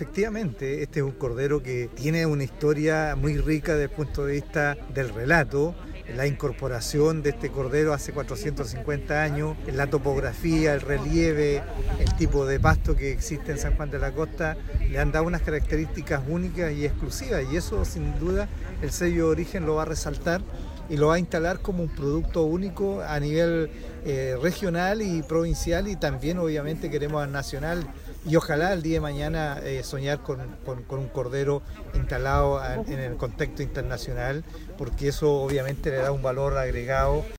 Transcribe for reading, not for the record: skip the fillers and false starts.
efectivamente, este es un cordero que tiene una historia muy rica desde el punto de vista del relato. La incorporación de este cordero hace 450 años, la topografía, el relieve, el tipo de pasto que existe en San Juan de la Costa, le han dado unas características únicas y exclusivas, y eso sin duda el sello de origen lo va a resaltar y lo va a instalar como un producto único a nivel regional y provincial, y también obviamente queremos nacional, y ojalá el día de mañana soñar con un cordero instalado en el contexto internacional, porque eso obviamente le da un valor agregado.